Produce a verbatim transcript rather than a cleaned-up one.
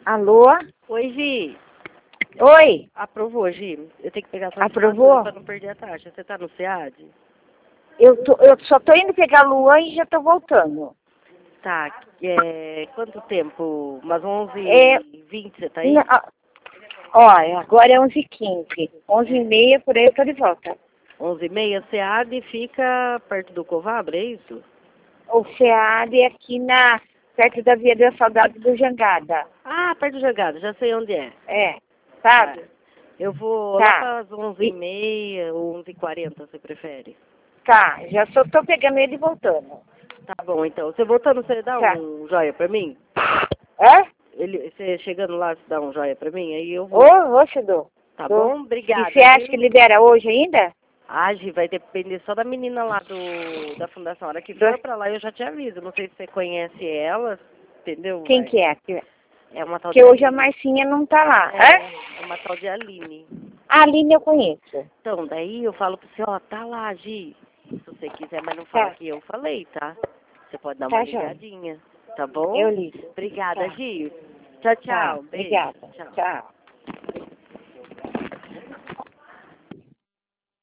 Alô? Oi, Gi. Oi? Aprovou, Gi. Eu tenho que pegar sua Aprovou? para não perder a taxa. Você tá no SEAD? Eu, tô, eu só tô indo pegar a Luan e já tô voltando. Tá. É, quanto tempo? Umas onze É, e vinte você tá aí? Não, ó, agora é onze e quinze. onze e meia por aí eu tô de volta. onze e meia, SEAD fica perto do Covabre, é isso? O SEAD é aqui na, perto da Via da Saudade do Jangada. Ah, perto do Jangada, já sei onde é. É, Tá. sabe? Eu vou lá Tá. para as onze e meia ou onze e quarenta, você prefere? Tá, já só tô pegando ele e voltando. Tá bom, então. Você voltando, você dá Tá. um joia pra mim? É? Ele, você chegando lá, você dá um joia pra mim? Aí eu vou. Ô, ô, te dou. Tá Dou. bom? Obrigada, E você acha viu? que libera hoje ainda? Ah, Gi, vai depender só da menina lá do, da fundação. A hora que Do- for pra lá eu já te aviso. Não sei se você conhece ela, entendeu? Quem Vai. que é? Que, É uma tal de que hoje a Aline. Marcinha não tá lá. É? É, é uma tal de Aline. A Aline eu conheço. Então, daí eu falo pra você, ó, tá lá, Gi. Se você quiser, mas não fala Tá, que eu falei, tá? Você pode dar uma tá, Joia. ligadinha, tá bom? Eu ligo. Obrigada, Tá, Gi. Tchau, tá. tchau. Beijo. Obrigada. Tchau. Tchau.